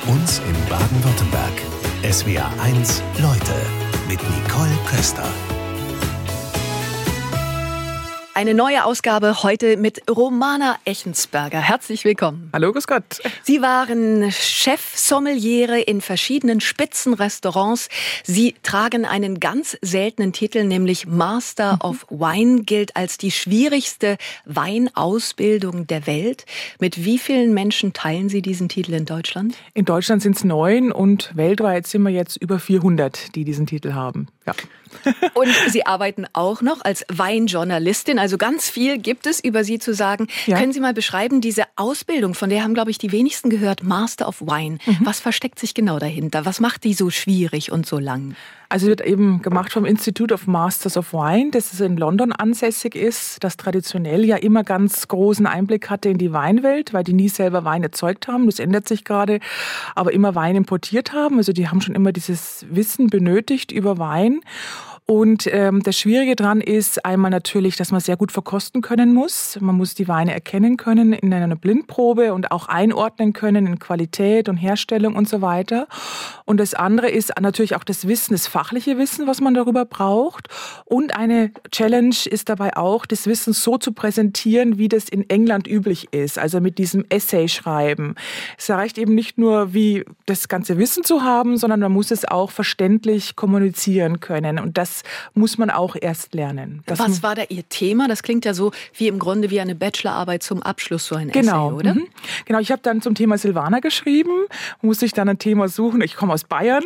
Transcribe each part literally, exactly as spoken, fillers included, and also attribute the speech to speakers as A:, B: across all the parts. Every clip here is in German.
A: uns in Baden-Württemberg. S W R eins Leute mit Nicole Köster.
B: Eine neue Ausgabe heute mit Romana Echensberger. Herzlich willkommen.
C: Hallo, grüß Gott.
B: Sie waren Chef-Sommeliere in verschiedenen Spitzenrestaurants. Sie tragen einen ganz seltenen Titel, nämlich Master mhm. of Wine, gilt als die schwierigste Weinausbildung der Welt. Mit wie vielen Menschen teilen Sie diesen Titel in Deutschland?
C: In Deutschland sind es neun und weltweit sind wir jetzt über vierhundert, die diesen Titel haben. Ja.
B: Und Sie arbeiten auch noch als Weinjournalistin, also ganz viel gibt es über Sie zu sagen. Ja. Können Sie mal beschreiben, diese Ausbildung, von der haben, glaube ich, die wenigsten gehört, Master of Wine. Mhm. Was versteckt sich genau dahinter? Was macht die so schwierig und so lang?
C: Also wird eben gemacht vom Institute of Masters of Wine, das in London ansässig ist, das traditionell ja immer ganz großen Einblick hatte in die Weinwelt, weil die nie selber Wein erzeugt haben. Das ändert sich gerade, aber immer Wein importiert haben. Also die haben schon immer dieses Wissen benötigt über Wein. Und ähm, das Schwierige dran ist einmal natürlich, dass man sehr gut verkosten können muss. Man muss die Weine erkennen können in einer Blindprobe und auch einordnen können in Qualität und Herstellung und so weiter. Und das andere ist natürlich auch das Wissen, das fachliche Wissen, was man darüber braucht. Und eine Challenge ist dabei auch, das Wissen so zu präsentieren, wie das in England üblich ist. Also mit diesem Essay-Schreiben. Es reicht eben nicht nur, wie das ganze Wissen zu haben, sondern man muss es auch verständlich kommunizieren können. Und das muss man auch erst lernen. Das
B: Was war da Ihr Thema? Das klingt ja so wie im Grunde wie eine Bachelorarbeit zum Abschluss, so ein
C: genau.
B: Essay, oder?
C: Mhm. Genau, ich habe dann zum Thema Silvaner geschrieben, musste ich dann ein Thema suchen. Ich komme aus Bayern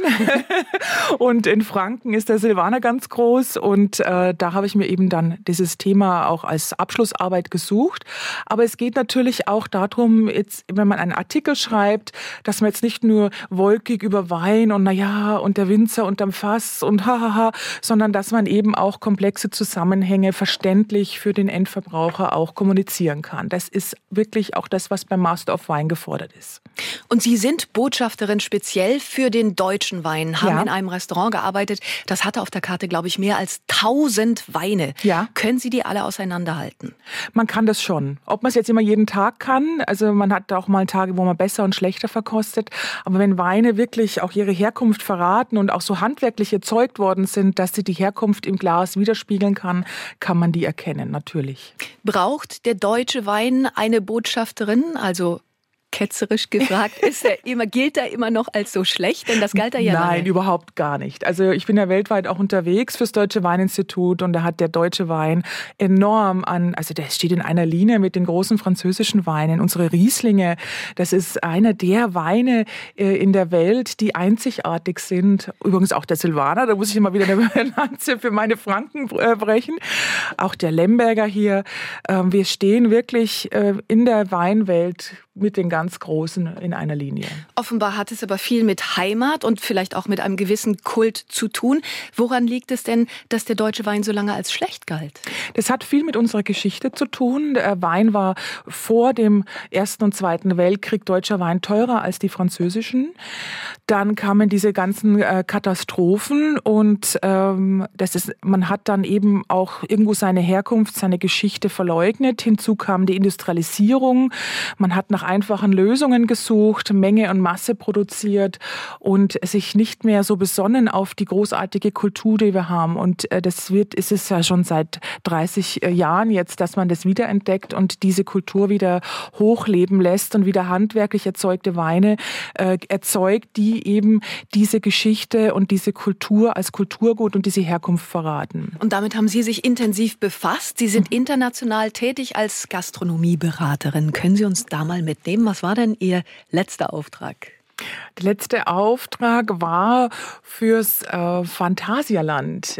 C: und in Franken ist der Silvaner ganz groß und äh, da habe ich mir eben dann dieses Thema auch als Abschlussarbeit gesucht. Aber es geht natürlich auch darum, jetzt, wenn man einen Artikel schreibt, dass man jetzt nicht nur wolkig über Wein und naja und der Winzer unterm Fass und hahaha, sondern dass man eben auch komplexe Zusammenhänge verständlich für den Endverbraucher auch kommunizieren kann. Das ist wirklich auch das, was beim Master of Wine gefordert ist.
B: Und Sie sind Botschafterin speziell für den deutschen Wein, haben ja. in einem Restaurant gearbeitet. Das hatte auf der Karte, glaube ich, mehr als tausend Weine. Ja. Können Sie die alle auseinanderhalten?
C: Man kann das schon. Ob man es jetzt immer jeden Tag kann, also man hat auch mal Tage, wo man besser und schlechter verkostet. Aber wenn Weine wirklich auch ihre Herkunft verraten und auch so handwerklich erzeugt worden sind, dass sie die Herkunft im Glas widerspiegeln kann, kann man die erkennen, natürlich.
B: Braucht der deutsche Wein eine Botschafterin, also ketzerisch gefragt, ist er immer, gilt er immer noch als so schlecht? Denn das galt er ja lange.
C: Nein, überhaupt gar nicht. Also ich bin ja weltweit auch unterwegs fürs Deutsche Weininstitut und da hat der deutsche Wein enorm an, also der steht in einer Linie mit den großen französischen Weinen. Unsere Rieslinge, das ist einer der Weine in der Welt, die einzigartig sind. Übrigens auch der Silvaner, da muss ich immer wieder eine Lanze für meine Franken brechen. Auch der Lemberger hier. Wir stehen wirklich in der Weinwelt mit den ganz Großen in einer Linie.
B: Offenbar hat es aber viel mit Heimat und vielleicht auch mit einem gewissen Kult zu tun. Woran liegt es denn, dass der deutsche Wein so lange als schlecht galt?
C: Das hat viel mit unserer Geschichte zu tun. Der Wein war vor dem Ersten und Zweiten Weltkrieg, deutscher Wein, teurer als die französischen. Dann kamen diese ganzen äh, Katastrophen und ähm, das ist, man hat dann eben auch irgendwo seine Herkunft, seine Geschichte verleugnet. Hinzu kam die Industrialisierung. Man hat nach einfachen Lösungen gesucht, Menge und Masse produziert und sich nicht mehr so besonnen auf die großartige Kultur, die wir haben. Und äh, das wird, ist es ja schon seit dreißig Jahren jetzt, dass man das wiederentdeckt und diese Kultur wieder hochleben lässt und wieder handwerklich erzeugte Weine äh, erzeugt, die eben diese Geschichte und diese Kultur als Kulturgut und diese Herkunft verraten.
B: Und damit haben Sie sich intensiv befasst. Sie sind international tätig als Gastronomieberaterin. Können Sie uns da mal mitnehmen? Was war denn Ihr letzter Auftrag?
C: Der letzte Auftrag war fürs äh, Phantasialand,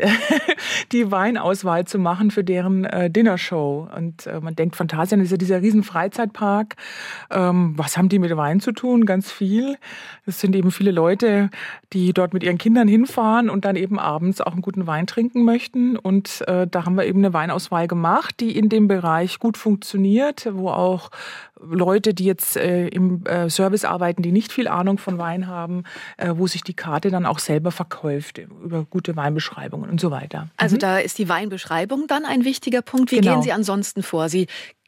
C: die Weinauswahl zu machen für deren äh, Dinnershow. Und äh, man denkt, Phantasialand ist ja dieser riesen Freizeitpark. Ähm, was haben die mit Wein zu tun? Ganz viel. Es sind eben viele Leute, die dort mit ihren Kindern hinfahren und dann eben abends auch einen guten Wein trinken möchten. Und äh, da haben wir eben eine Weinauswahl gemacht, die in dem Bereich gut funktioniert, wo auch Leute, die jetzt äh, im äh, Service arbeiten, die nicht viel Ahnung von Wein haben, äh, wo sich die Karte dann auch selber verkauft über gute Weinbeschreibungen und so weiter.
B: Also
C: mhm.
B: da ist die Weinbeschreibung dann ein wichtiger Punkt. Wie
C: genau.
B: gehen Sie ansonsten vor? Sie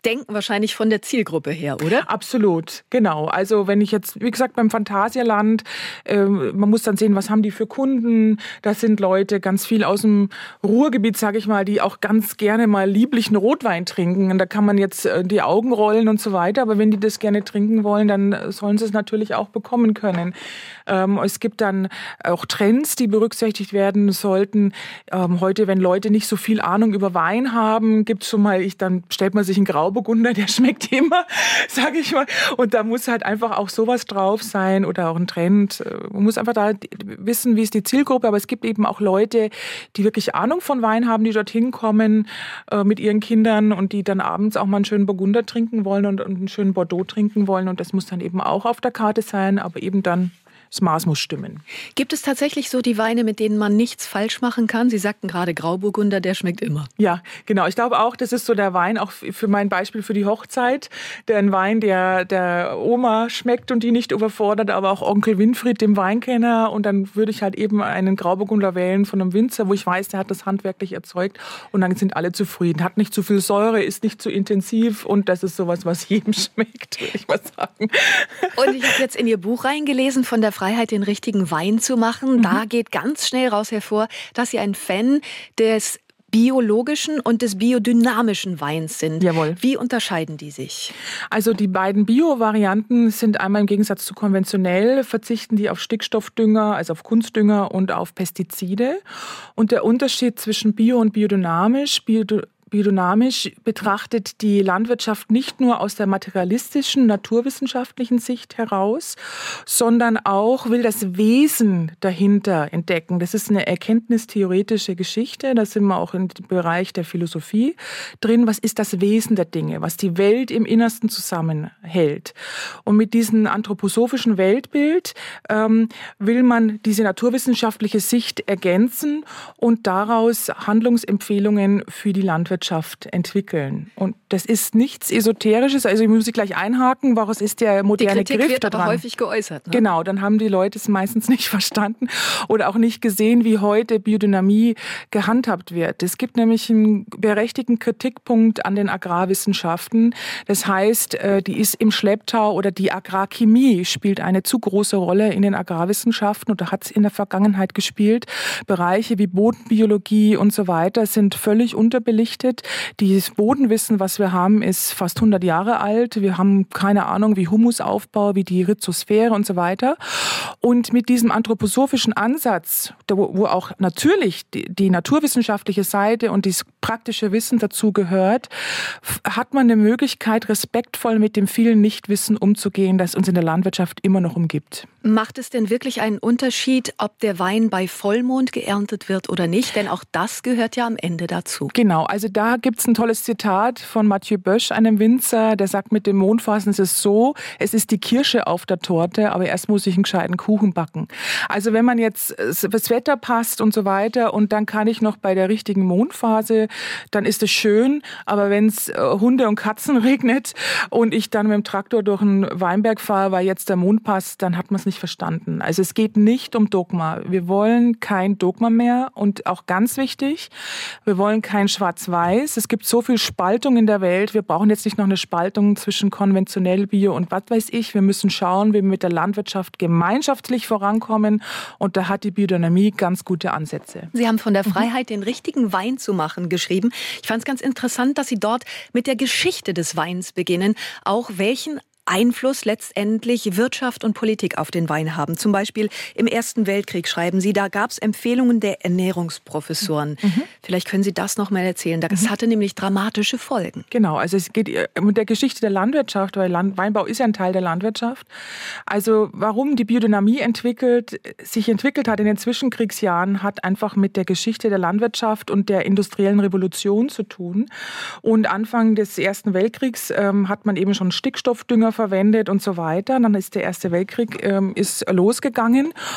B: Denken wahrscheinlich von der Zielgruppe her, oder?
C: Absolut, genau. Also wenn ich jetzt, wie gesagt, beim Phantasialand, äh, man muss dann sehen, was haben die für Kunden. Das sind Leute ganz viel aus dem Ruhrgebiet, sage ich mal, die auch ganz gerne mal lieblichen Rotwein trinken. Und da kann man jetzt äh, die Augen rollen und so weiter. Aber wenn die das gerne trinken wollen, dann sollen sie es natürlich auch bekommen können. Ähm, es gibt dann auch Trends, die berücksichtigt werden sollten. Ähm, heute, wenn Leute nicht so viel Ahnung über Wein haben, gibt es schon mal, ich, dann stellt man sich einen Grauburgunder, der schmeckt immer, sage ich mal. Und da muss halt einfach auch sowas drauf sein oder auch ein Trend. Man muss einfach da wissen, wie ist die Zielgruppe. Aber es gibt eben auch Leute, die wirklich Ahnung von Wein haben, die dorthin kommen äh, mit ihren Kindern und die dann abends auch mal einen schönen Burgunder trinken wollen und, und einen schönen Bordeaux trinken wollen. Und das muss dann eben auch auf der Karte sein, aber eben dann das Maß muss stimmen.
B: Gibt es tatsächlich so die Weine, mit denen man nichts falsch machen kann? Sie sagten gerade Grauburgunder, der schmeckt immer.
C: Ja, genau. Ich glaube auch, das ist so der Wein, auch für mein Beispiel für die Hochzeit. Der ein Wein, der der Oma schmeckt und die nicht überfordert, aber auch Onkel Winfried, dem Weinkenner. Und dann würde ich halt eben einen Grauburgunder wählen von einem Winzer, wo ich weiß, der hat das handwerklich erzeugt. Und dann sind alle zufrieden. Hat nicht zu viel Säure, ist nicht zu intensiv. Und das ist sowas, was jedem schmeckt, würde ich mal sagen.
B: Und ich habe jetzt in Ihr Buch reingelesen von der Freiheit, den richtigen Wein zu machen. Mhm. Da geht ganz schnell raus hervor, dass Sie ein Fan des biologischen und des biodynamischen Weins sind.
C: Jawohl.
B: Wie unterscheiden die sich?
C: Also die beiden Bio-Varianten sind einmal im Gegensatz zu konventionell, verzichten die auf Stickstoffdünger, also auf Kunstdünger und auf Pestizide. Und der Unterschied zwischen Bio und biodynamisch, Bio Biodynamisch betrachtet die Landwirtschaft nicht nur aus der materialistischen, naturwissenschaftlichen Sicht heraus, sondern auch will das Wesen dahinter entdecken. Das ist eine erkenntnistheoretische Geschichte, da sind wir auch im Bereich der Philosophie drin. Was ist das Wesen der Dinge, was die Welt im Innersten zusammenhält? Und mit diesem anthroposophischen Weltbild ähm, will man diese naturwissenschaftliche Sicht ergänzen und daraus Handlungsempfehlungen für die Landwirtschaft entwickeln. Und das ist nichts Esoterisches, also ich muss gleich einhaken, was ist der moderne
B: die Kritik
C: Griff
B: wird
C: daran?
B: aber häufig geäußert. Ne?
C: Genau, dann haben die Leute es meistens nicht verstanden oder auch nicht gesehen, wie heute Biodynamie gehandhabt wird. Es gibt nämlich einen berechtigten Kritikpunkt an den Agrarwissenschaften. Das heißt, die ist im Schlepptau oder die Agrarchemie spielt eine zu große Rolle in den Agrarwissenschaften und da hat es in der Vergangenheit gespielt. Bereiche wie Bodenbiologie und so weiter sind völlig unterbelichtet. Das Bodenwissen, was wir haben, ist fast hundert Jahre alt. Wir haben keine Ahnung, wie Humusaufbau, wie die Rhizosphäre und so weiter. Und mit diesem anthroposophischen Ansatz, wo auch natürlich die naturwissenschaftliche Seite und das praktische Wissen dazu gehört, hat man eine Möglichkeit, respektvoll mit dem vielen Nichtwissen umzugehen, das uns in der Landwirtschaft immer noch umgibt.
B: Macht es denn wirklich einen Unterschied, ob der Wein bei Vollmond geerntet wird oder nicht? Denn auch das gehört ja am Ende dazu.
C: Genau, also da gibt es ein tolles Zitat von Mathieu Bösch, einem Winzer, der sagt, mit dem Mondphasen ist es so, es ist die Kirsche auf der Torte, aber erst muss ich einen gescheiten Kuchen backen. Also wenn man jetzt, das Wetter passt und so weiter und dann kann ich noch bei der richtigen Mondphase, dann ist es schön, aber wenn es Hunde und Katzen regnet und ich dann mit dem Traktor durch einen Weinberg fahre, weil jetzt der Mond passt, dann hat man es nicht verstanden. Also es geht nicht um Dogma. Wir wollen kein Dogma mehr und auch ganz wichtig, wir wollen kein Schwarz-Weiß. Es gibt so viel Spaltung in der Welt. Wir brauchen jetzt nicht noch eine Spaltung zwischen konventionell, Bio und was weiß ich. Wir müssen schauen, wie wir mit der Landwirtschaft gemeinschaftlich vorankommen. Und da hat die Biodynamie ganz gute Ansätze.
B: Sie haben von der Freiheit, den richtigen Wein zu machen, geschrieben. Ich fand es ganz interessant, dass Sie dort mit der Geschichte des Weins beginnen. Auch welchen Einfluss letztendlich Wirtschaft und Politik auf den Wein haben. Zum Beispiel im Ersten Weltkrieg, schreiben Sie, da gab es Empfehlungen der Ernährungsprofessoren. Mhm. Vielleicht können Sie das noch mal erzählen. Das mhm. hatte nämlich dramatische Folgen.
C: Genau, also es geht mit der Geschichte der Landwirtschaft, weil Land, Weinbau ist ja ein Teil der Landwirtschaft. Also warum die Biodynamie entwickelt, sich entwickelt hat in den Zwischenkriegsjahren, hat einfach mit der Geschichte der Landwirtschaft und der industriellen Revolution zu tun. Und Anfang des Ersten Weltkriegs ähm, hat man eben schon Stickstoffdünger verwendet und so weiter. Dann ist der Erste Weltkrieg ähm, ist losgegangen.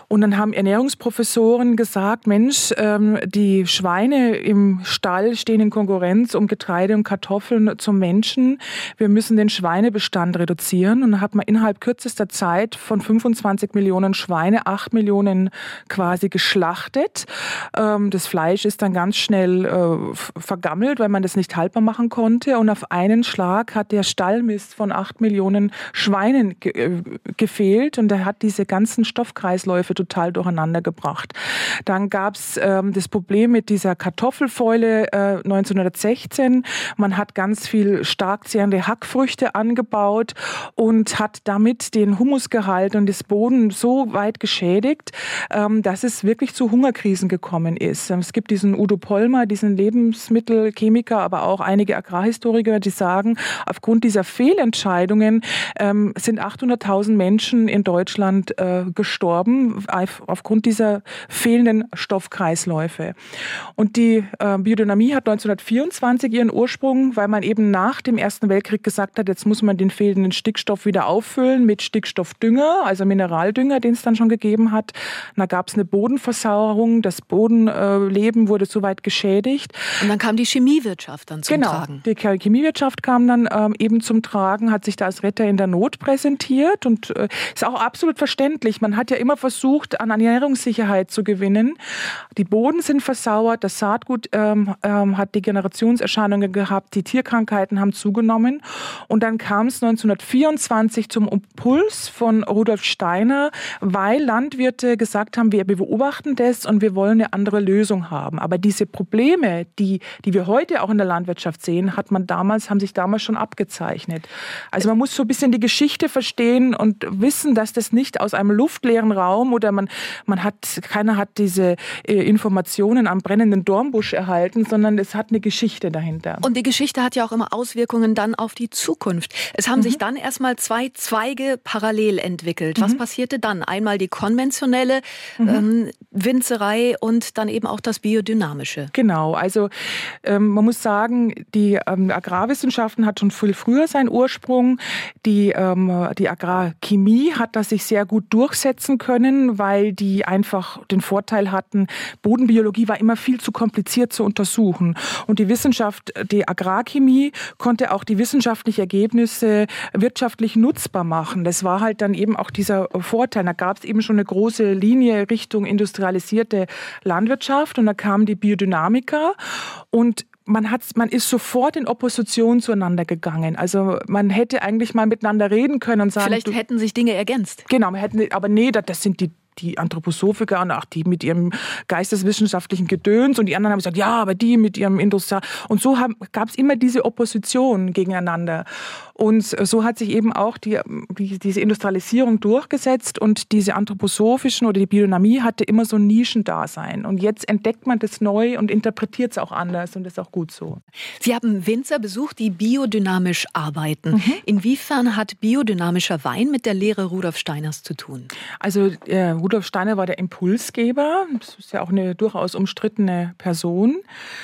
C: Und dann haben Ernährungsprofessoren gesagt, Mensch, ähm, die Schweine im Stall stehen in Konkurrenz um Getreide und Kartoffeln zum Menschen. Wir müssen den Schweinebestand reduzieren. Und dann hat man innerhalb kürzester Zeit von fünfundzwanzig Millionen Schweine acht Millionen quasi geschlachtet. Ähm, das Fleisch ist dann ganz schnell äh, vergammelt, weil man das nicht haltbar machen konnte. Und auf einen Schlag hat der Stallmist von acht Millionen Schweinen ge- äh, gefehlt. Und er hat diese ganzen Stoffkreisläufe total durcheinander gebracht. Dann gab es ähm, das Problem mit dieser Kartoffelfäule äh, neunzehnhundertsechzehn. Man hat ganz viel stark zehrende Hackfrüchte angebaut und hat damit den Humusgehalt und das Boden so weit geschädigt, ähm, dass es wirklich zu Hungerkrisen gekommen ist. Es gibt diesen Udo Pollmer, diesen Lebensmittelchemiker, aber auch einige Agrarhistoriker, die sagen, aufgrund dieser Fehlentscheidungen ähm, sind achthunderttausend Menschen in Deutschland äh, gestorben aufgrund dieser fehlenden Stoffkreisläufe. Und die äh, Biodynamie hat neunzehnhundertvierundzwanzig ihren Ursprung, weil man eben nach dem Ersten Weltkrieg gesagt hat, jetzt muss man den fehlenden Stickstoff wieder auffüllen mit Stickstoffdünger, also Mineraldünger, den es dann schon gegeben hat. Da gab es eine Bodenversauerung, das Bodenleben wurde so weit geschädigt.
B: Und dann kam die Chemiewirtschaft dann zum
C: genau,
B: Tragen.
C: Die Chemiewirtschaft kam dann ähm, eben zum Tragen, hat sich da als Retter in der Not präsentiert und äh, ist auch absolut verständlich. Man hat ja immer versucht, an Ernährungssicherheit zu gewinnen. Die Boden sind versauert, das Saatgut ähm, ähm, hat Degenerationserscheinungen gehabt, die Tierkrankheiten haben zugenommen. Und dann kam es neunzehnhundertvierundzwanzig zum Impuls von Rudolf Steiner, weil Landwirte gesagt haben, wir beobachten das und wir wollen eine andere Lösung haben. Aber diese Probleme, die, die wir heute auch in der Landwirtschaft sehen, hat man damals, haben sich damals schon abgezeichnet. Also man muss so ein bisschen die Geschichte verstehen und wissen, dass das nicht aus einem luftleeren Raum oder man, man hat, keiner hat diese äh, Informationen am brennenden Dornbusch erhalten, sondern es hat eine Geschichte dahinter.
B: Und die Geschichte hat ja auch immer Auswirkungen dann auf die Zukunft. Es haben mhm. sich dann erstmal zwei Zweige parallel entwickelt. Was mhm. passierte dann? Einmal die konventionelle mhm. ähm, Winzerei und dann eben auch das Biodynamische.
C: Genau, also ähm, man muss sagen, die ähm, Agrarwissenschaften hat schon viel früher seinen Ursprung. Die, ähm, die Agrarchemie hat das sich sehr gut durchsetzen können, weil die einfach den Vorteil hatten, Bodenbiologie war immer viel zu kompliziert zu untersuchen. Und die Wissenschaft, die Agrarchemie konnte auch die wissenschaftlichen Ergebnisse wirtschaftlich nutzbar machen. Das war halt dann eben auch dieser Vorteil. Da gab es eben schon eine große Linie Richtung industrialisierte Landwirtschaft und da kamen die Biodynamiker und Man, hat, man ist sofort in Opposition zueinander gegangen. Also man hätte eigentlich mal miteinander reden können und sagen...
B: Vielleicht
C: du,
B: hätten sich Dinge ergänzt.
C: Genau, man hätte, aber nee, das sind die die Anthroposophiker und auch die mit ihrem geisteswissenschaftlichen Gedöns und die anderen haben gesagt, ja, aber die mit ihrem Industrial... Und so gab es immer diese Opposition gegeneinander. Und so hat sich eben auch die, die, diese Industrialisierung durchgesetzt und diese anthroposophischen oder die Biodynamie hatte immer so ein Nischendasein. Und jetzt entdeckt man das neu und interpretiert es auch anders und das ist auch gut so.
B: Sie haben Winzer besucht, die biodynamisch arbeiten. Mhm. Inwiefern hat biodynamischer Wein mit der Lehre Rudolf Steiners zu tun?
C: Also äh, Rudolf Steiner war der Impulsgeber. Das ist ja auch eine durchaus umstrittene Person.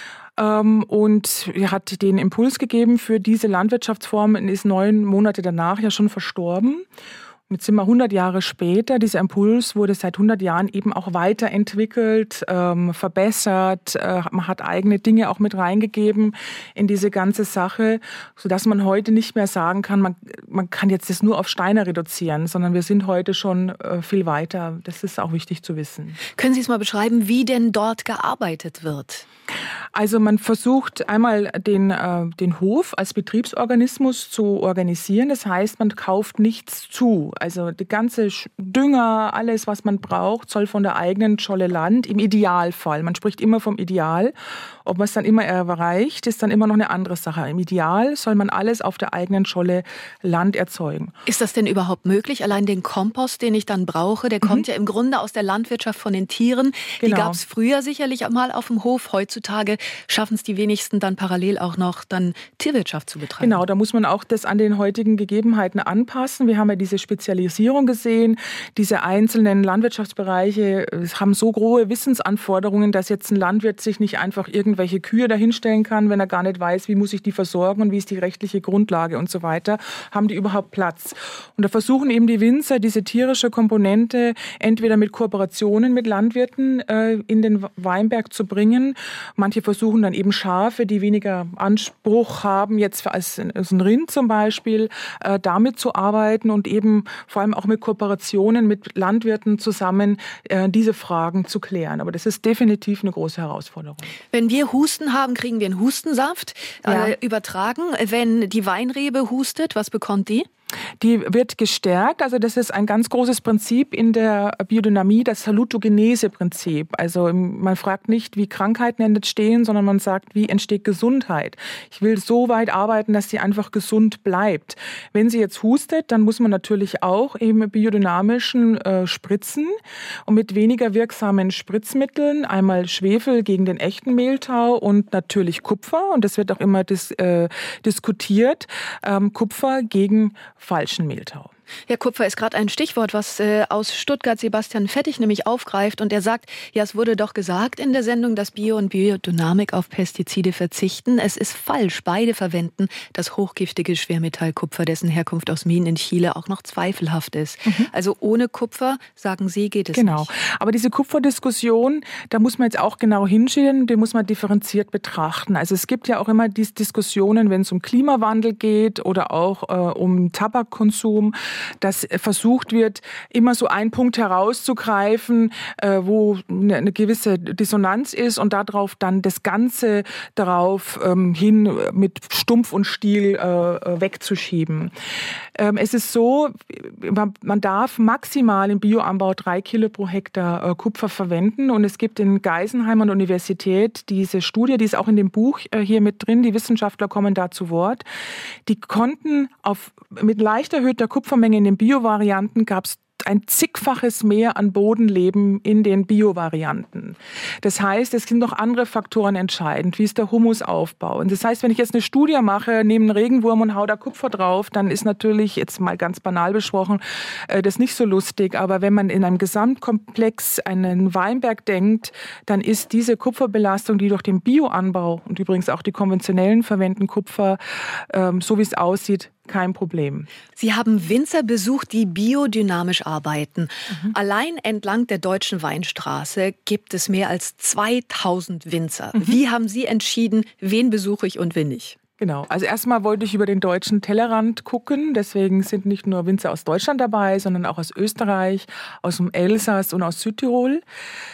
C: Und er hat den Impuls gegeben für diese Landwirtschaftsform und ist neun Monate danach ja schon verstorben. Jetzt sind wir hundert Jahre später. Dieser Impuls wurde seit hundert Jahren eben auch weiterentwickelt, ähm, verbessert. Äh, man hat eigene Dinge auch mit reingegeben in diese ganze Sache, sodass man heute nicht mehr sagen kann, man, man kann jetzt das nur auf Steiner reduzieren, sondern wir sind heute schon äh, viel weiter. Das ist auch wichtig zu wissen.
B: Können Sie es mal beschreiben, wie denn dort gearbeitet wird?
C: Also man versucht einmal den, äh, den Hof als Betriebsorganismus zu organisieren. Das heißt, man kauft nichts zu. Also die ganze Dünger, alles, was man braucht, soll von der eigenen Scholle Land, im Idealfall. Man spricht immer vom Ideal. Ob man es dann immer erreicht, ist dann immer noch eine andere Sache. Im Ideal soll man alles auf der eigenen Scholle Land erzeugen.
B: Ist das denn überhaupt möglich? Allein den Kompost, den ich dann brauche, der mhm. kommt ja im Grunde aus der Landwirtschaft von den Tieren. Genau. Die gab es früher sicherlich mal auf dem Hof. Heutzutage schaffen es die wenigsten dann parallel auch noch dann Tierwirtschaft zu betreiben.
C: Genau, da muss man auch das an den heutigen Gegebenheiten anpassen. Wir haben ja diese spezielle Spezialisierung gesehen. Diese einzelnen Landwirtschaftsbereiche haben so hohe Wissensanforderungen, dass jetzt ein Landwirt sich nicht einfach irgendwelche Kühe dahinstellen kann, wenn er gar nicht weiß, wie muss ich die versorgen und wie ist die rechtliche Grundlage und so weiter. Haben die überhaupt Platz? Und da versuchen eben die Winzer, diese tierische Komponente entweder mit Kooperationen mit Landwirten äh, in den Weinberg zu bringen. Manche versuchen dann eben Schafe, die weniger Anspruch haben, jetzt als, als ein Rind zum Beispiel, äh, damit zu arbeiten und eben vor allem auch mit Kooperationen mit Landwirten zusammen äh, diese Fragen zu klären. Aber das ist definitiv eine große Herausforderung.
B: Wenn wir Husten haben, kriegen wir einen Hustensaft
C: ja.
B: äh, übertragen. Wenn die Weinrebe hustet, was bekommt die?
C: Die wird gestärkt, also das ist ein ganz großes Prinzip in der Biodynamie, das Salutogenese-Prinzip. Also man fragt nicht, wie Krankheiten entstehen, sondern man sagt, wie entsteht Gesundheit. Ich will so weit arbeiten, dass sie einfach gesund bleibt. Wenn sie jetzt hustet, dann muss man natürlich auch eben biodynamischen äh, spritzen und mit weniger wirksamen Spritzmitteln, einmal Schwefel gegen den echten Mehltau und natürlich Kupfer, und das wird auch immer dis, äh, diskutiert, ähm, Kupfer gegen falschen Mehltau.
B: Ja, Kupfer ist gerade ein Stichwort, was äh, aus Stuttgart Sebastian Fettig nämlich aufgreift. Und er sagt, ja, es wurde doch gesagt in der Sendung, dass Bio und Biodynamik auf Pestizide verzichten. Es ist falsch. Beide verwenden das hochgiftige Schwermetall Kupfer, dessen Herkunft aus Minen in Chile auch noch zweifelhaft ist. Mhm. Also ohne Kupfer, sagen Sie, geht es
C: genau.
B: nicht.
C: Genau. Aber diese Kupferdiskussion, da muss man jetzt auch genau hinschauen, die muss man differenziert betrachten. Also es gibt ja auch immer diese Diskussionen, wenn es um Klimawandel geht oder auch äh, um Tabakkonsum, dass versucht wird, immer so einen Punkt herauszugreifen, wo eine gewisse Dissonanz ist und darauf dann das Ganze darauf hin mit Stumpf und Stiel wegzuschieben. Es ist so, man darf maximal im Bioanbau drei Kilo pro Hektar Kupfer verwenden, und es gibt in Geisenheim an der Universität diese Studie, die ist auch in dem Buch hier mit drin, die Wissenschaftler kommen da zu Wort, die konnten auf, mit leicht erhöhter Kupfermenge in den Bio-Varianten gab es ein zigfaches mehr an Bodenleben in den Bio-Varianten. Das heißt, es sind noch andere Faktoren entscheidend, wie ist der Humusaufbau. Und das heißt, wenn ich jetzt eine Studie mache, nehme einen Regenwurm und hau da Kupfer drauf, dann ist natürlich, jetzt mal ganz banal besprochen, das nicht so lustig. Aber wenn man in einem Gesamtkomplex einen Weinberg denkt, dann ist diese Kupferbelastung, die durch den Bioanbau und übrigens auch die konventionellen verwenden Kupfer, so wie es aussieht, kein Problem.
B: Sie haben Winzer besucht, die biodynamisch arbeiten. Mhm. Allein entlang der Deutschen Weinstraße gibt es mehr als zweitausend Winzer. Mhm. Wie haben Sie entschieden, wen besuche ich und wen nicht?
C: Genau, also erstmal wollte ich über den deutschen Tellerrand gucken. Deswegen sind nicht nur Winzer aus Deutschland dabei, sondern auch aus Österreich, aus dem Elsass und aus Südtirol.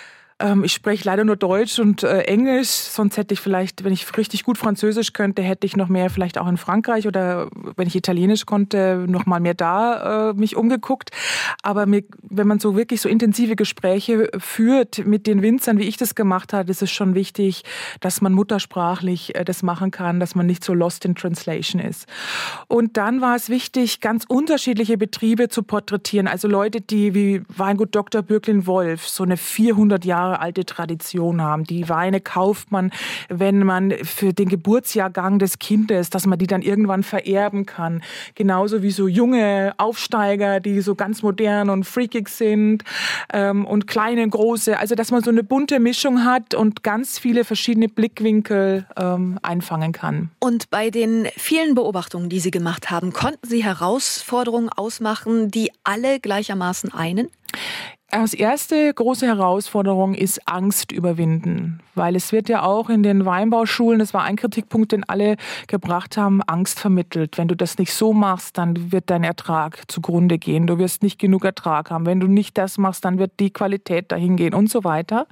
C: Ich spreche leider nur Deutsch und äh, Englisch, sonst hätte ich vielleicht, wenn ich richtig gut Französisch könnte, hätte ich noch mehr vielleicht auch in Frankreich, oder wenn ich Italienisch konnte, noch mal mehr da äh, mich umgeguckt. Aber mir, wenn man so wirklich so intensive Gespräche führt mit den Winzern, wie ich das gemacht habe, ist es schon wichtig, dass man muttersprachlich äh, das machen kann, dass man nicht so lost in translation ist. Und dann war es wichtig, ganz unterschiedliche Betriebe zu porträtieren. Also Leute, die wie Weingut Doktor Bürklin-Wolf so eine vierhundert Jahre alte Tradition haben. Die Weine kauft man, wenn man für den Geburtsjahrgang des Kindes, dass man die dann irgendwann vererben kann. Genauso wie so junge Aufsteiger, die so ganz modern und freakig sind, ähm, und kleine, große. Also dass man so eine bunte Mischung hat und ganz viele verschiedene Blickwinkel ähm, einfangen kann.
B: Und bei den vielen Beobachtungen, die Sie gemacht haben, konnten Sie Herausforderungen ausmachen, die alle gleichermaßen einen?
C: Als erste große Herausforderung ist Angst überwinden, weil es wird ja auch in den Weinbauschulen, das war ein Kritikpunkt, den alle gebracht haben, Angst vermittelt. Wenn du das nicht so machst, dann wird dein Ertrag zugrunde gehen. Du wirst nicht genug Ertrag haben. Wenn du nicht das machst, dann wird die Qualität dahin gehen und so weiter.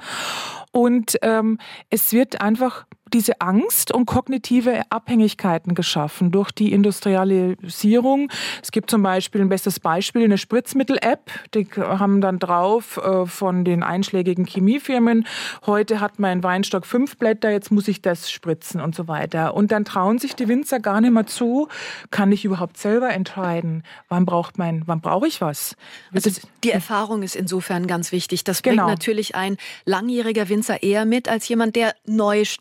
C: Und ähm, es wird einfach diese Angst und kognitive Abhängigkeiten geschaffen durch die Industrialisierung. Es gibt zum Beispiel ein bestes Beispiel, eine Spritzmittel-App, die haben dann drauf äh, von den einschlägigen Chemiefirmen, heute hat mein Weinstock fünf Blätter, jetzt muss ich das spritzen und so weiter. Und dann trauen sich die Winzer gar nicht mehr zu, kann ich überhaupt selber entscheiden, wann braucht mein, wann brauche ich was?
B: Also die Erfahrung ist insofern ganz wichtig. Das
C: genau.
B: bringt natürlich ein langjähriger Winzer eher mit als jemand, der neu startet.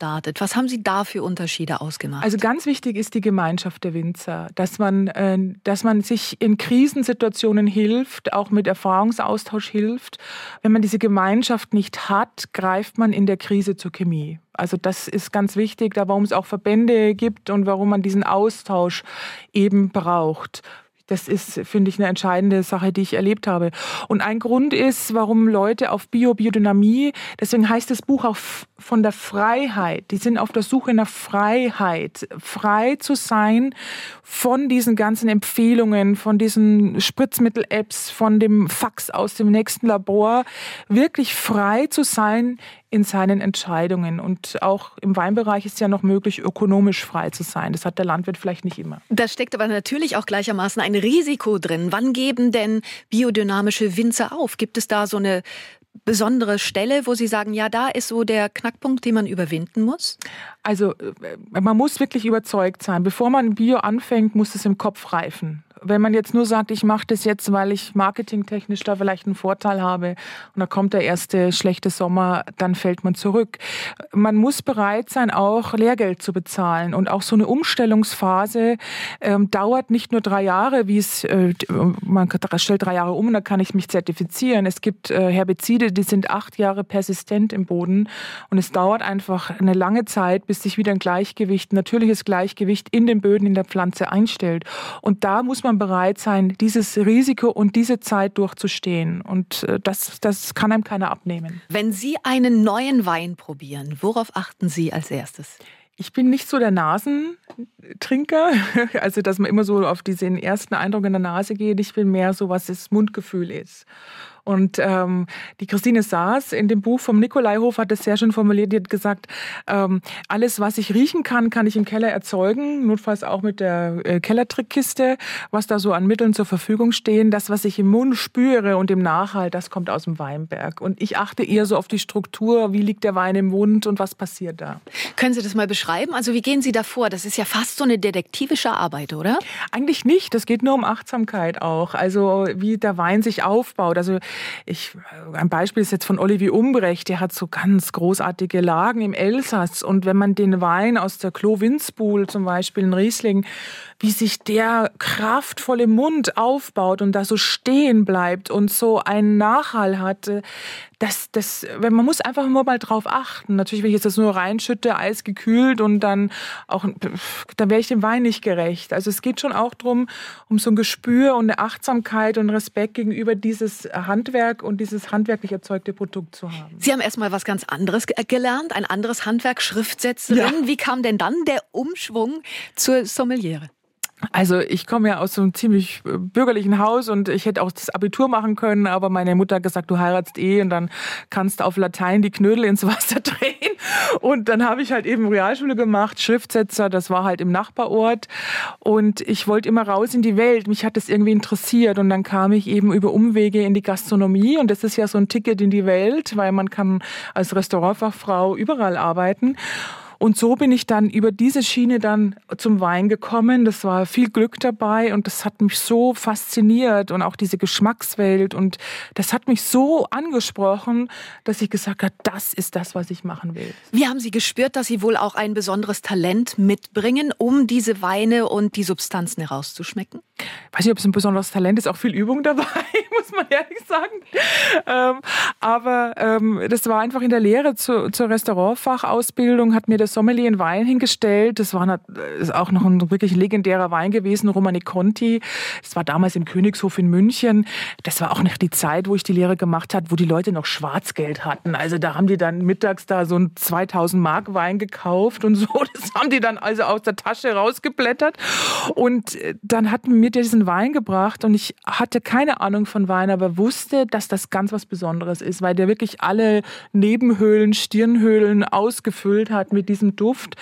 B: Was haben Sie da für Unterschiede ausgemacht?
C: Also ganz wichtig ist die Gemeinschaft der Winzer, dass man, äh, dass man sich in Krisensituationen hilft, auch mit Erfahrungsaustausch hilft. Wenn man diese Gemeinschaft nicht hat, greift man in der Krise zur Chemie. Also das ist ganz wichtig, da warum es auch Verbände gibt und warum man diesen Austausch eben braucht. Das ist, finde ich, eine entscheidende Sache, die ich erlebt habe. Und ein Grund ist, warum Leute auf Bio, Biodynamie, deswegen heißt das Buch auch von der Freiheit. Die sind auf der Suche nach Freiheit. Frei zu sein von diesen ganzen Empfehlungen, von diesen Spritzmittel-Apps, von dem Fax aus dem nächsten Labor. Wirklich frei zu sein in seinen Entscheidungen. Und auch im Weinbereich ist ja noch möglich, ökonomisch frei zu sein. Das hat der Landwirt vielleicht nicht immer.
B: Da steckt aber natürlich auch gleichermaßen ein Risiko drin. Wann geben denn biodynamische Winzer auf? Gibt es da so eine besondere Stelle, wo Sie sagen, ja, da ist so der Knackpunkt, den man überwinden muss?
C: Also man muss wirklich überzeugt sein. Bevor man Bio anfängt, muss es im Kopf reifen. Wenn man jetzt nur sagt, ich mache das jetzt, weil ich marketingtechnisch da vielleicht einen Vorteil habe und da kommt der erste schlechte Sommer, dann fällt man zurück. Man muss bereit sein, auch Lehrgeld zu bezahlen. Und auch so eine Umstellungsphase ähm, dauert nicht nur drei Jahre, wie es, äh, man stellt drei Jahre um und dann kann ich mich zertifizieren. Es gibt äh, Herbizide, die sind acht Jahre persistent im Boden und es dauert einfach eine lange Zeit, bis sich wieder ein Gleichgewicht, ein natürliches Gleichgewicht in den Böden, in der Pflanze einstellt. Und da muss man bereit sein, dieses Risiko und diese Zeit durchzustehen. Und das, das kann einem keiner abnehmen.
B: Wenn Sie einen neuen Wein probieren, worauf achten Sie als erstes?
C: Ich bin nicht so der Nasentrinker, also dass man immer so auf diesen ersten Eindruck in der Nase geht. Ich bin mehr so, was das Mundgefühl ist. Und ähm, die Christine Saas in dem Buch vom Nikolaihof hat das sehr schön formuliert. Die hat gesagt, ähm, alles, was ich riechen kann, kann ich im Keller erzeugen. Notfalls auch mit der äh, Kellertrickkiste, was da so an Mitteln zur Verfügung stehen. Das, was ich im Mund spüre und im Nachhalt, das kommt aus dem Weinberg. Und ich achte eher so auf die Struktur. Wie liegt der Wein im Mund und was passiert da?
B: Können Sie das mal beschreiben? Also wie gehen Sie da vor? Das ist ja fast so eine detektivische Arbeit, oder?
C: Eigentlich nicht. Das geht nur um Achtsamkeit auch. Also wie der Wein sich aufbaut. Also Ich, ein Beispiel ist jetzt von Olivier Umbrecht, der hat so ganz großartige Lagen im Elsass. Und wenn man den Wein aus der Clos Windsbuhl, zum Beispiel in Riesling, wie sich der kraftvoll im Mund aufbaut und da so stehen bleibt und so einen Nachhall hat, das, das, man muss einfach nur mal drauf achten. Natürlich, wenn ich jetzt das nur reinschütte, eisgekühlt und dann auch, dann wäre ich dem Wein nicht gerecht. Also es geht schon auch darum, um so ein Gespür und eine Achtsamkeit und Respekt gegenüber dieses Handwerk und dieses handwerklich erzeugte Produkt zu haben.
B: Sie haben erstmal was ganz anderes gelernt, ein anderes Handwerk, Schriftsetzerin. Ja. Wie kam denn dann der Umschwung zur Sommeliere?
C: Also ich komme ja aus so einem ziemlich bürgerlichen Haus und ich hätte auch das Abitur machen können, aber meine Mutter hat gesagt, du heiratst eh und dann kannst du auf Latein die Knödel ins Wasser drehen. Und dann habe ich halt eben Realschule gemacht, Schriftsetzer, das war halt im Nachbarort. Und ich wollte immer raus in die Welt, mich hat das irgendwie interessiert. Und dann kam ich eben über Umwege in die Gastronomie und das ist ja so ein Ticket in die Welt, weil man kann als Restaurantfachfrau überall arbeiten. Und so bin ich dann über diese Schiene dann zum Wein gekommen. Das war viel Glück dabei und das hat mich so fasziniert und auch diese Geschmackswelt und das hat mich so angesprochen, dass ich gesagt habe, das ist das, was ich machen will.
B: Wie haben Sie gespürt, dass Sie wohl auch ein besonderes Talent mitbringen, um diese Weine und die Substanzen herauszuschmecken?
C: Ich weiß nicht, ob es ein besonderes Talent ist, auch viel Übung dabei, muss man ehrlich sagen. Ähm, aber ähm, das war einfach in der Lehre zu, zur Restaurantfachausbildung, hat mir der Sommelier einen Wein hingestellt. Das war ist auch noch ein wirklich legendärer Wein gewesen, Romani Conti. Das war damals im Königshof in München. Das war auch noch die Zeit, wo ich die Lehre gemacht habe, wo die Leute noch Schwarzgeld hatten. Also da haben die dann mittags da so einen zweitausend Mark Wein gekauft und so. Das haben die dann also aus der Tasche rausgeblättert. Und dann hatten mir diesen Wein gebracht und ich hatte keine Ahnung von Wein, aber wusste, dass das ganz was Besonderes ist, weil der wirklich alle Nebenhöhlen, Stirnhöhlen ausgefüllt hat mit diesem Duft.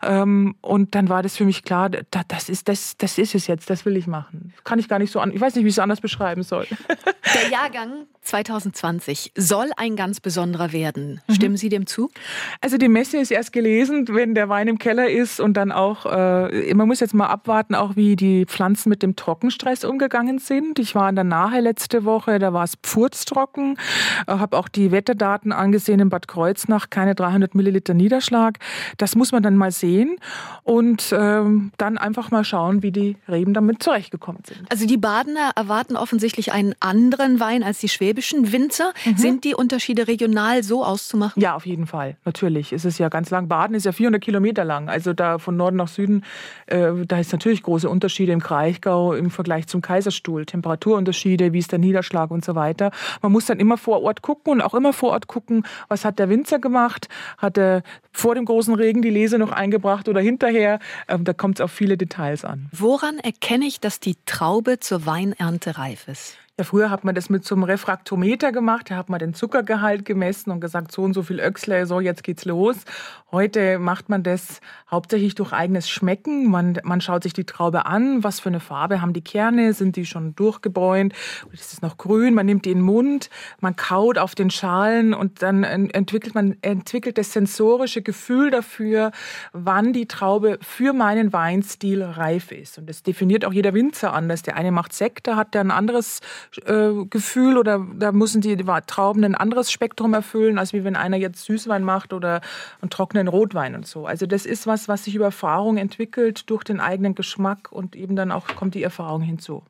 C: Und dann war das für mich klar, das ist, das, das ist es jetzt, das will ich machen. Kann ich gar nicht so an, ich weiß nicht, wie ich es anders beschreiben soll.
B: Der Jahrgang zwanzig zwanzig soll ein ganz besonderer werden. Stimmen Sie dem zu?
C: Also die Messe ist erst gelesen, wenn der Wein im Keller ist und dann auch, äh, man muss jetzt mal abwarten, auch wie die Pflanzen mit dem Trockenstress umgegangen sind. Ich war in der Nahe letzte Woche, da war es pfurztrocken, äh, habe auch die Wetterdaten angesehen in Bad Kreuznach, keine dreihundert Milliliter Niederschlag. Das muss man dann mal sehen und äh, dann einfach mal schauen, wie die Reben damit zurechtgekommen sind.
B: Also die Badener erwarten offensichtlich einen anderen Wein als die schwäbischen Winzer. Mhm. Sind die Unterschiede regional so auszumachen?
C: Ja, auf jeden Fall. Natürlich. Es ist ja ganz lang. Baden ist ja vierhundert Kilometer lang. Also da von Norden nach Süden, äh, da ist natürlich große Unterschiede im Kraichgau im Vergleich zum Kaiserstuhl. Temperaturunterschiede, wie ist der Niederschlag und so weiter. Man muss dann immer vor Ort gucken und auch immer vor Ort gucken, was hat der Winzer gemacht? Hat er vor dem großen Regen die Lese noch eingebracht oder hinterher? Ähm, da kommt es auf viele Details an.
B: Woran erkenne ich, dass die Traube zur Weinernte reif ist?
C: Ja, früher hat man das mit so einem Refraktometer gemacht, da hat man den Zuckergehalt gemessen und gesagt, so und so viel Öchsle, so jetzt geht's los. Heute macht man das hauptsächlich durch eigenes Schmecken. Man, man schaut sich die Traube an, was für eine Farbe haben die Kerne, sind die schon durchgebräunt, ist es noch grün, man nimmt die in den Mund, man kaut auf den Schalen und dann entwickelt man entwickelt das sensorische Gefühl dafür, wann die Traube für meinen Weinstil reif ist. Und das definiert auch jeder Winzer anders. Der eine macht Sekt, da hat der ein anderes Äh, Gefühl oder da müssen die Trauben ein anderes Spektrum erfüllen, als wie wenn einer jetzt Süßwein macht oder einen trockenen Rotwein und so. Also das ist was, was sich über Erfahrung entwickelt durch den eigenen Geschmack und eben dann auch kommt die Erfahrung hinzu.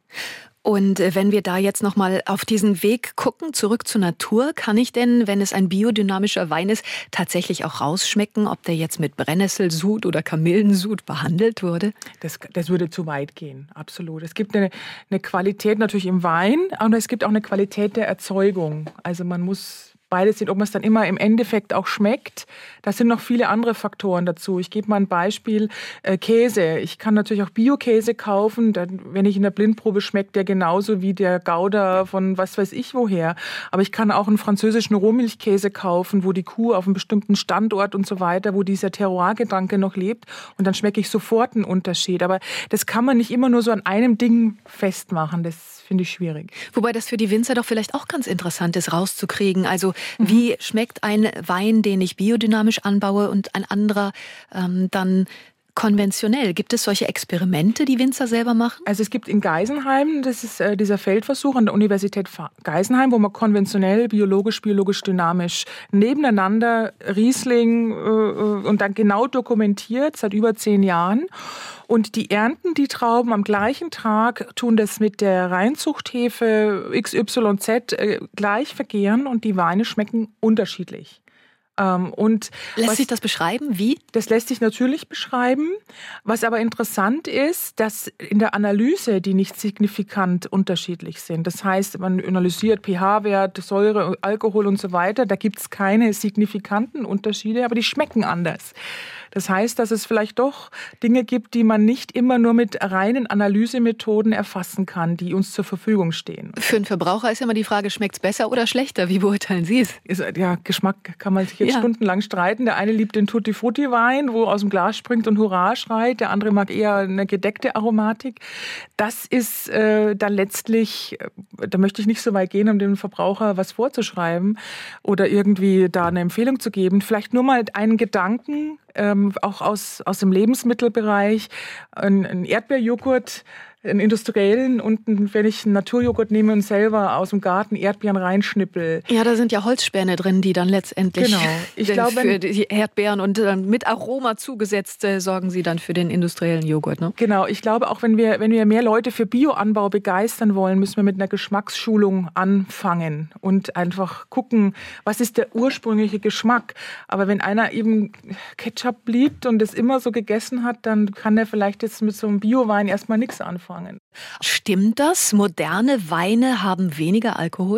B: Und wenn wir da jetzt nochmal auf diesen Weg gucken, zurück zur Natur, kann ich denn, wenn es ein biodynamischer Wein ist, tatsächlich auch rausschmecken, ob der jetzt mit Brennnesselsud oder Kamillensud behandelt wurde?
C: Das, das würde zu weit gehen, absolut. Es gibt eine, eine Qualität natürlich im Wein, aber es gibt auch eine Qualität der Erzeugung. Also man muss beides sehen, ob man es dann immer im Endeffekt auch schmeckt. Da sind noch viele andere Faktoren dazu. Ich gebe mal ein Beispiel, äh, Käse. Ich kann natürlich auch Bio-Käse kaufen. Dann, wenn ich in der Blindprobe schmeckt der genauso wie der Gouda von was weiß ich woher. Aber ich kann auch einen französischen Rohmilchkäse kaufen, wo die Kuh auf einem bestimmten Standort und so weiter, wo dieser Terroir-Gedanke noch lebt. Und dann schmecke ich sofort einen Unterschied. Aber das kann man nicht immer nur so an einem Ding festmachen. Das finde ich schwierig.
B: Wobei das für die Winzer doch vielleicht auch ganz interessant ist, rauszukriegen. Also wie schmeckt ein Wein, den ich biodynamisch anbaue und ein anderer ähm, dann konventionell? Gibt es solche Experimente, die Winzer selber machen?
C: Also es gibt in Geisenheim, das ist äh, dieser Feldversuch an der Universität Geisenheim, wo man konventionell, biologisch, biologisch dynamisch nebeneinander Riesling äh, und dann genau dokumentiert, seit über zehn Jahren. Und die ernten die Trauben am gleichen Tag, tun das mit der Reinzuchthefe X Y Z äh, gleich vergären und die Weine schmecken unterschiedlich. Ähm, und
B: lässt
C: was,
B: sich das beschreiben? Wie?
C: Das lässt sich natürlich beschreiben. Was aber interessant ist, dass in der Analyse die nicht signifikant unterschiedlich sind. Das heißt, man analysiert pH-Wert, Säure, Alkohol und so weiter. Da gibt es keine signifikanten Unterschiede, aber die schmecken anders. Das heißt, dass es vielleicht doch Dinge gibt, die man nicht immer nur mit reinen Analysemethoden erfassen kann, die uns zur Verfügung stehen.
B: Für einen Verbraucher ist immer die Frage, schmeckt es besser oder schlechter? Wie beurteilen Sie es?
C: Ist, ja, Geschmack kann man sich jetzt ja. stundenlang streiten. Der eine liebt den Tutti-Frutti-Wein, wo aus dem Glas springt und Hurra schreit. Der andere mag eher eine gedeckte Aromatik. Das ist äh, dann letztlich, da möchte ich nicht so weit gehen, um dem Verbraucher was vorzuschreiben oder irgendwie da eine Empfehlung zu geben. Vielleicht nur mal einen Gedanken, Ähm, auch aus, aus dem Lebensmittelbereich, ein, ein Erdbeerjoghurt, einen industriellen und wenn ich einen Naturjoghurt nehme und selber aus dem Garten Erdbeeren reinschnippel.
B: Ja, da sind ja Holzspäne drin, die dann letztendlich
C: genau. ich glaube,
B: für die Erdbeeren und mit Aroma zugesetzt äh, sorgen sie dann für den industriellen Joghurt. Ne?
C: Genau, ich glaube auch, wenn wir, wenn wir mehr Leute für Bioanbau begeistern wollen, müssen wir mit einer Geschmacksschulung anfangen und einfach gucken, was ist der ursprüngliche Geschmack. Aber wenn einer eben Ketchup liebt und es immer so gegessen hat, dann kann er vielleicht jetzt mit so einem Biowein erstmal nichts anfangen.
B: Stimmt das? Moderne Weine haben weniger Alkohol?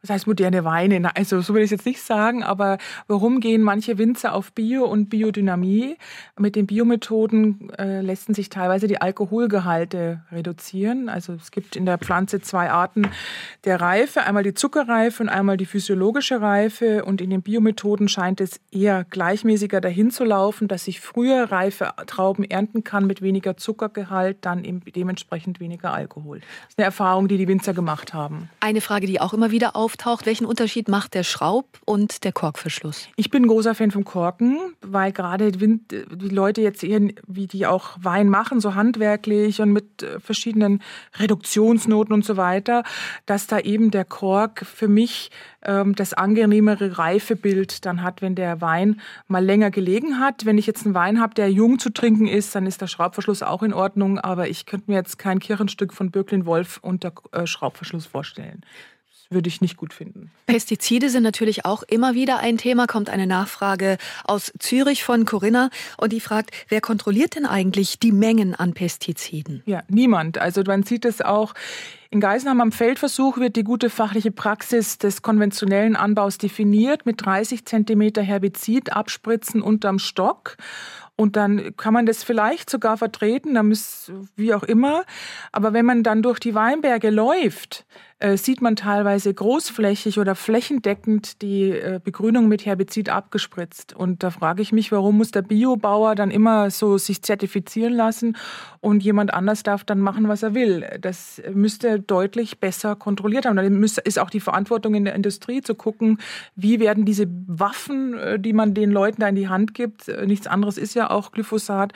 C: Das heißt moderne Weine, also so will ich es jetzt nicht sagen, aber warum gehen manche Winzer auf Bio und Biodynamie? Mit den Biomethoden äh, lassen sich teilweise die Alkoholgehalte reduzieren. Also es gibt in der Pflanze zwei Arten der Reife, einmal die Zuckerreife und einmal die physiologische Reife. Und in den Biomethoden scheint es eher gleichmäßiger dahin zu laufen, dass ich früher reife Trauben ernten kann mit weniger Zuckergehalt, dann eben dementsprechend weniger Alkohol. Das ist eine Erfahrung, die die Winzer gemacht haben.
B: Eine Frage, die auch immer wieder auftaucht: Welchen Unterschied macht der Schraub- und der Korkverschluss?
C: Ich bin ein großer Fan vom Korken, weil gerade die Leute jetzt eher, wie die auch Wein machen, so handwerklich und mit verschiedenen Reduktionsnoten und so weiter, dass da eben der Kork für mich ähm, das angenehmere Reifebild dann hat, wenn der Wein mal länger gelegen hat. Wenn ich jetzt einen Wein habe, der jung zu trinken ist, dann ist der Schraubverschluss auch in Ordnung, aber ich könnte mir jetzt kein Kirchenstück von Böcklin-Wolf unter äh, Schraubverschluss vorstellen. Würde ich nicht gut finden.
B: Pestizide sind natürlich auch immer wieder ein Thema. Kommt eine Nachfrage aus Zürich von Corinna und die fragt, wer kontrolliert denn eigentlich die Mengen an Pestiziden?
C: Ja, niemand. Also man sieht es auch in Geisenheim am Feldversuch wird die gute fachliche Praxis des konventionellen Anbaus definiert mit dreißig Zentimeter Herbizid abspritzen unterm Stock. Und dann kann man das vielleicht sogar vertreten, dann ist, wie auch immer. Aber wenn man dann durch die Weinberge läuft, äh, sieht man teilweise großflächig oder flächendeckend die äh, Begrünung mit Herbizid abgespritzt. Und da frage ich mich, warum muss der Biobauer dann immer so sich zertifizieren lassen und jemand anders darf dann machen, was er will. Das müsste deutlich besser kontrolliert haben. Dann ist auch die Verantwortung in der Industrie zu gucken, wie werden diese Waffen, die man den Leuten da in die Hand gibt, nichts anderes ist ja auch Glyphosat,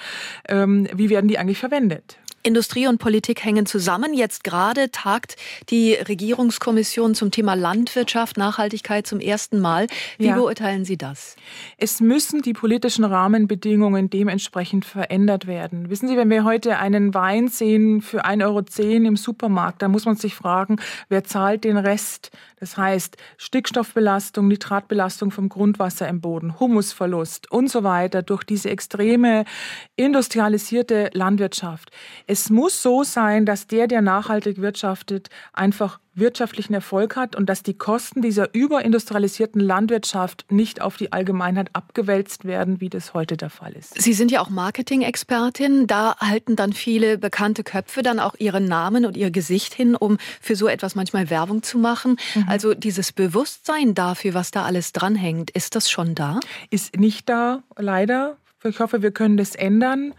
C: wie werden die eigentlich verwendet?
B: Industrie und Politik hängen zusammen. Jetzt gerade tagt die Regierungskommission zum Thema Landwirtschaft, Nachhaltigkeit zum ersten Mal. Wie ja. beurteilen Sie das?
C: Es müssen die politischen Rahmenbedingungen dementsprechend verändert werden. Wissen Sie, wenn wir heute einen Wein sehen für ein Euro zehn im Supermarkt, dann muss man sich fragen, wer zahlt den Rest? Das heißt Stickstoffbelastung, Nitratbelastung vom Grundwasser im Boden, Humusverlust und so weiter durch diese extreme industrialisierte Landwirtschaft. Es muss so sein, dass der, der nachhaltig wirtschaftet, einfach wirtschaftlichen Erfolg hat und dass die Kosten dieser überindustrialisierten Landwirtschaft nicht auf die Allgemeinheit abgewälzt werden, wie das heute der Fall ist.
B: Sie sind ja auch Marketing-Expertin. Da halten dann viele bekannte Köpfe dann auch ihren Namen und ihr Gesicht hin, um für so etwas manchmal Werbung zu machen. Mhm. Also dieses Bewusstsein dafür, was da alles dranhängt, ist das schon da?
C: Ist nicht da, leider. Ich hoffe, wir können das ändern.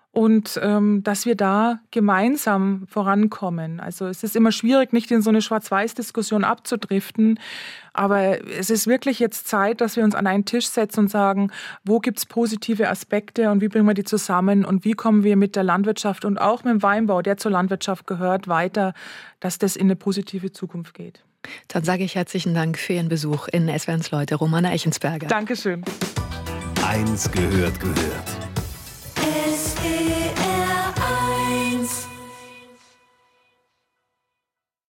C: Und ähm, dass wir da gemeinsam vorankommen. Also es ist immer schwierig, nicht in so eine Schwarz-Weiß-Diskussion abzudriften. Aber es ist wirklich jetzt Zeit, dass wir uns an einen Tisch setzen und sagen, wo gibt es positive Aspekte und wie bringen wir die zusammen und wie kommen wir mit der Landwirtschaft und auch mit dem Weinbau, der zur Landwirtschaft gehört, weiter, dass das in eine positive Zukunft geht.
B: Dann sage ich herzlichen Dank für Ihren Besuch in S W R eins Leute, Romana Echensberger.
C: Dankeschön.
A: Eins gehört gehört.